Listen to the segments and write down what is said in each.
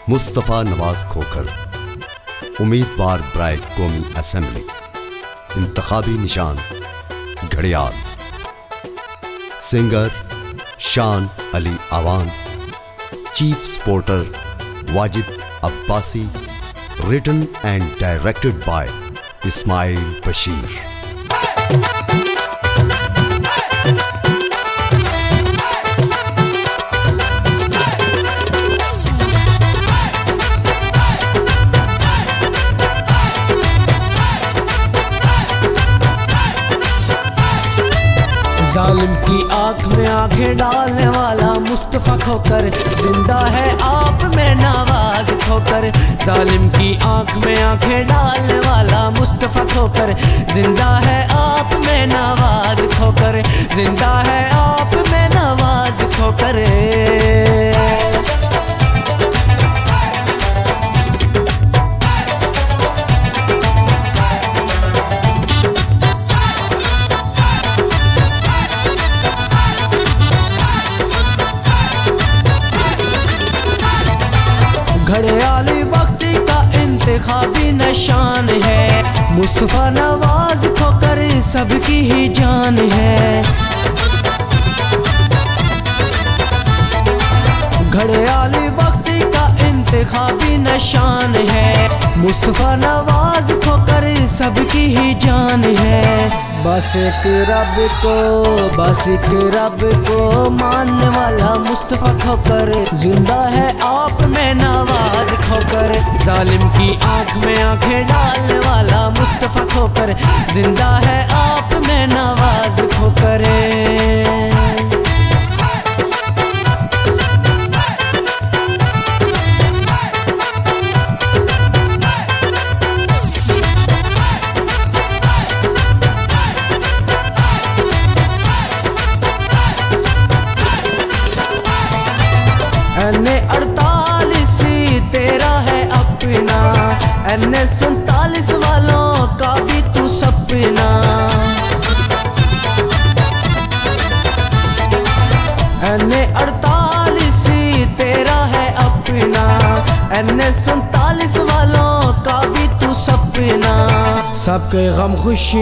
मुस्तफ़ा नवाज खोखर, उम्मीदवार बराए कौमी असेंबली, इंतखाबी निशान घड़ियाल। Singer Shan Ali Awan, chief supporter Wajid Abbasi, written and directed by Ismail Bashir. जालिम की आंख में आंखें डालने वाला मुस्तफ़ा खोखर, जिंदा है आप में नवाज खोखर। जालिम की आंख में आंखें डालने वाला मुस्तफ़ा खोखर, जिंदा है आप में नवाज खोखर, जिंदा है आप में नवाज खोखर। घड़ियाली वक्त का इंतखाबी निशान है, मुस्तफ़ा नवाज खोखर सबकी ही जान है। घड़ियाली वक्त का इंतखाबी निशान है, मुस्तफ़ा नवाज खोखर सबकी ही जान है। बस एक रब को मानने वाला मुस्तफ़ा खोखर, जिंदा है आप में नवाज खोखर। जालिम की आंख में आंखें डालने वाला मुस्तफ़ा खोखर, जिंदा है आप में नवाज खोखर। N48 तेरा है अपना, N47 वालों का भी तू सपना। N48 तेरा है अपना, N47 वालों का भी तू सपना। सबके गम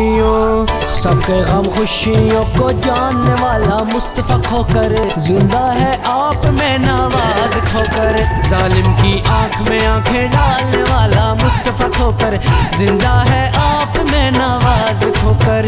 खुशियों को जानने वाला मुस्तफ़ा खोखर, जिंदा है आप में नवाज खोखर। जालिम की आंख में आंखें डालने वाला मुस्तफ़ा खोखर, जिंदा है आप में नवाज खोखर।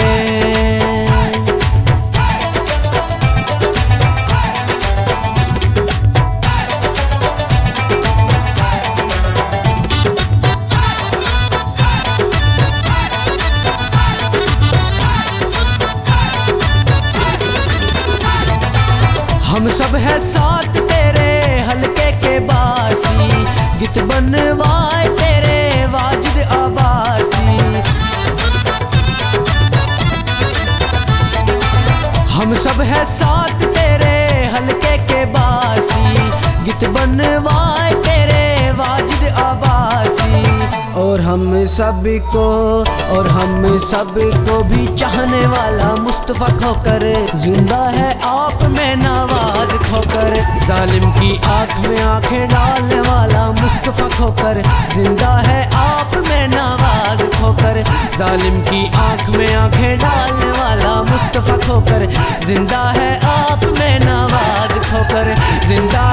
हम सब है साथ तेरे हल्के के बासी, गित बनवाए तेरे वाजिद अब्बासी। हम सब है साथ तेरे हल्के के बासी, गित बनवाए तेरे वाजिद अब्बासी। और हम सबको भी चाहने वाला मुस्तफ़ा खोखर, जिंदा है आप में नवाज खोखर। जालिम की आंख में आंखें डालने वाला मुस्तफ़ा खोखर, जिंदा है आप में नवाज खोखर। जालिम की आंख में आंखें डालने वाला मुस्तफ़ा खोखर, जिंदा है आप में नवाज खोखर, जिंदा